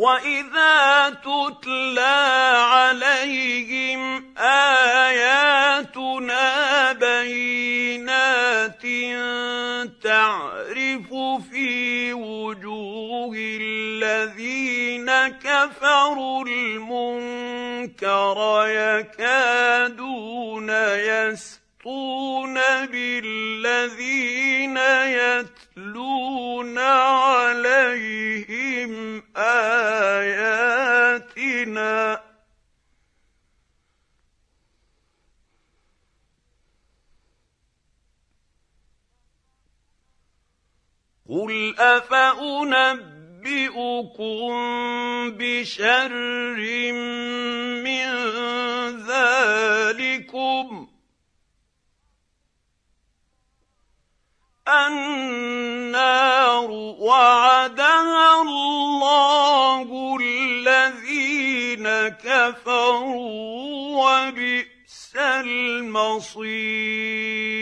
وَإِذَا تُتْلَىٰ عَلَيْهِمْ آيَاتُنَا بَيِّنَاتٍ تَعْرِفُ فِي وُجُوهِ الَّذِينَ كَفَرُوا الْمُنكَرَ يَكَادُونَ يَسْطُونَ بِالَّذِينَ يَتْلُونَ عَلَيْهِمْ آيَاتِنَا ۗ قُلْ أَفَأُنَبِّئُكُم بِشَرٍّ مِّن ذَٰلِكُمُ ۗ النَّارُ وَعَدَهَا اللَّهُ الَّذِينَ كَفَرُوا ۖ وَبِئْسَ الْمَصِيرُ.